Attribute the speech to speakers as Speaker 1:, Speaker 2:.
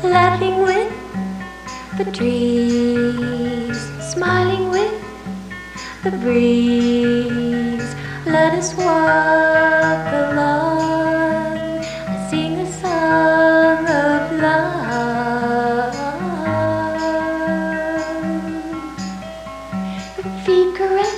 Speaker 1: laughing with the trees, smiling with the breeze. Let us walk along, sing a song of love. Your feet caress